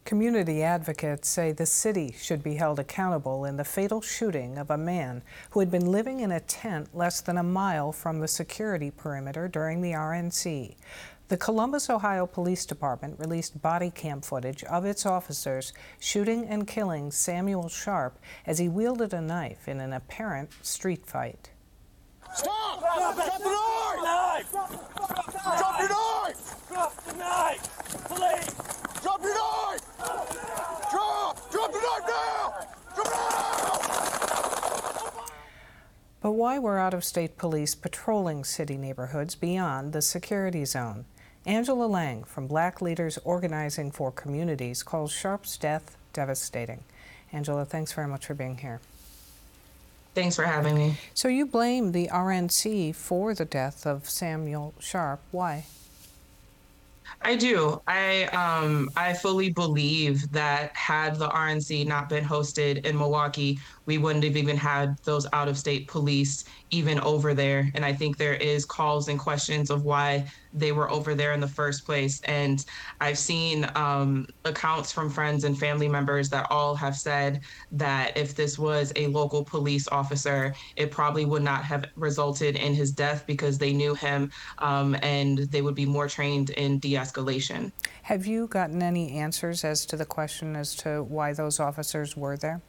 Community advocates say the city should be held accountable in the fatal shooting of a man who had been living in a tent less than a mile from the security perimeter during the RNC. The Columbus, Ohio Police Department released body cam footage of its officers shooting and killing Samuel Sharp as he wielded a knife in an apparent street fight. Stop! Drop the knife! Drop your knife! Drop the knife! Please! Drop your knife! Drop the knife now! Drop it now! But why were out-of-state police patrolling city neighborhoods beyond the security zone? Angela Lang from Black Leaders Organizing for Communities calls Sharp's death devastating. Angela, thanks very much for being here. Thanks for having me. So you blame the RNC for the death of Samuel Sharp. Why? I do. I fully believe that had the RNC not been hosted in Milwaukee, we wouldn't have even had those out-of-state police even over there. And I think there is calls and questions of why they were over there in the first place. And I've seen accounts from friends and family members that all have said that if this was a local police officer, it probably would not have resulted in his death because they knew him and they would be more trained in de-escalation. Have you gotten any answers as to the question as to why those officers were there?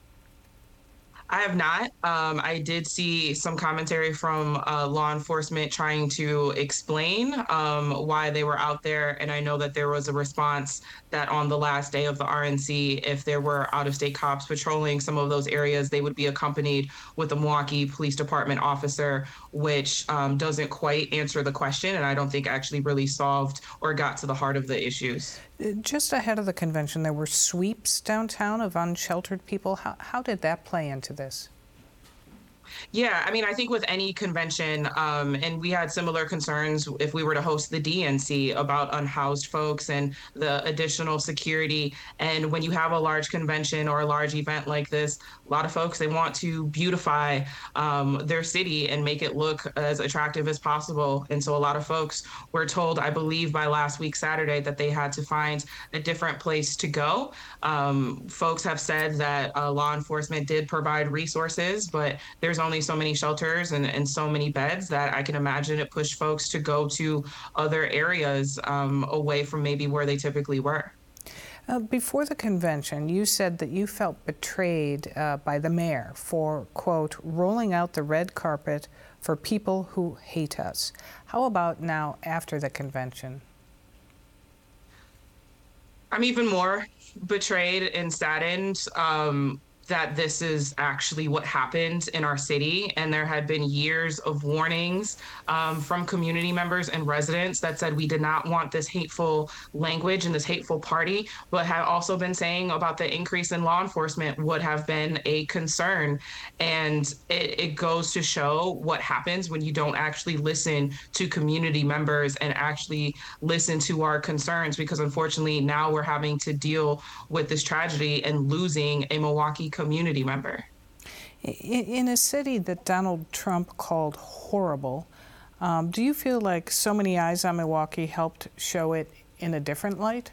I have not. I did see some commentary from law enforcement trying to explain why they were out there. And I know that there was a response that on the last day of the RNC, if there were out-of-state cops patrolling some of those areas, they would be accompanied with a Milwaukee Police Department officer, which doesn't quite answer the question. And I don't think actually really solved or got to the heart of the issues. Just ahead of the convention, there were sweeps downtown of unsheltered people. How did that play into this? Yeah, I mean, I think with any convention, and we had similar concerns if we were to host the DNC about unhoused folks and the additional security. And when you have a large convention or a large event like this, a lot of folks, they want to beautify their city and make it look as attractive as possible. And so a lot of folks were told, I believe by last week, Saturday, that they had to find a different place to go. Folks have said that law enforcement did provide resources, but there's only so many shelters and so many beds that I can imagine it pushed folks to go to other areas away from maybe where they typically were. Before the convention, you said that you felt betrayed by the mayor for, quote, rolling out the red carpet for people who hate us. How about now after the convention? I'm even more betrayed and saddened that this is actually what happened in our city. And there had been years of warnings from community members and residents that said we did not want this hateful language and this hateful party, but have also been saying about the increase in law enforcement would have been a concern. And it goes to show what happens when you don't actually listen to community members and actually listen to our concerns, because unfortunately now we're having to deal with this tragedy and losing a Milwaukee community member. In a city that Donald Trump called horrible, do you feel like So Many Eyes on Milwaukee helped show it in a different light?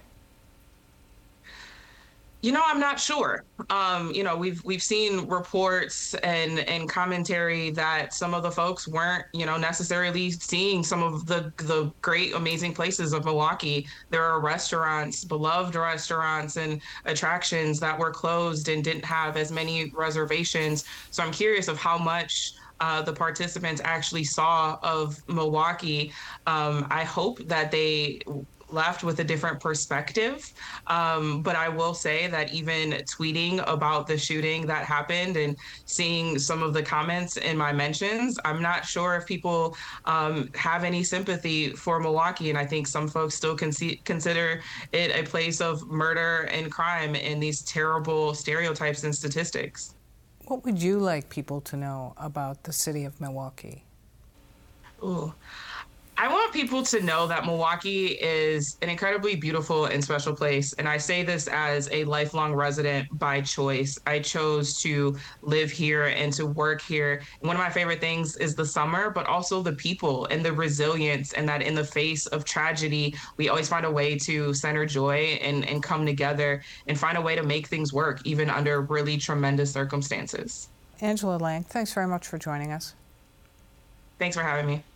You know, I'm not sure. You know, we've seen reports and commentary that some of the folks weren't, you know, necessarily seeing some of the great, amazing places of Milwaukee. There are restaurants, beloved restaurants and attractions that were closed and didn't have as many reservations. So I'm curious of how much the participants actually saw of Milwaukee. I hope that they left with a different perspective. But I will say that even tweeting about the shooting that happened and seeing some of the comments in my mentions, I'm not sure if people have any sympathy for Milwaukee. And I think some folks still consider it a place of murder and crime and these terrible stereotypes and statistics. What would you like people to know about the city of Milwaukee? Ooh. I want people to know that Milwaukee is an incredibly beautiful and special place. And I say this as a lifelong resident by choice. I chose to live here and to work here. And one of my favorite things is the summer, but also the people and the resilience, and that in the face of tragedy, we always find a way to center joy and come together and find a way to make things work, even under really tremendous circumstances. Angela Lang, thanks very much for joining us. Thanks for having me.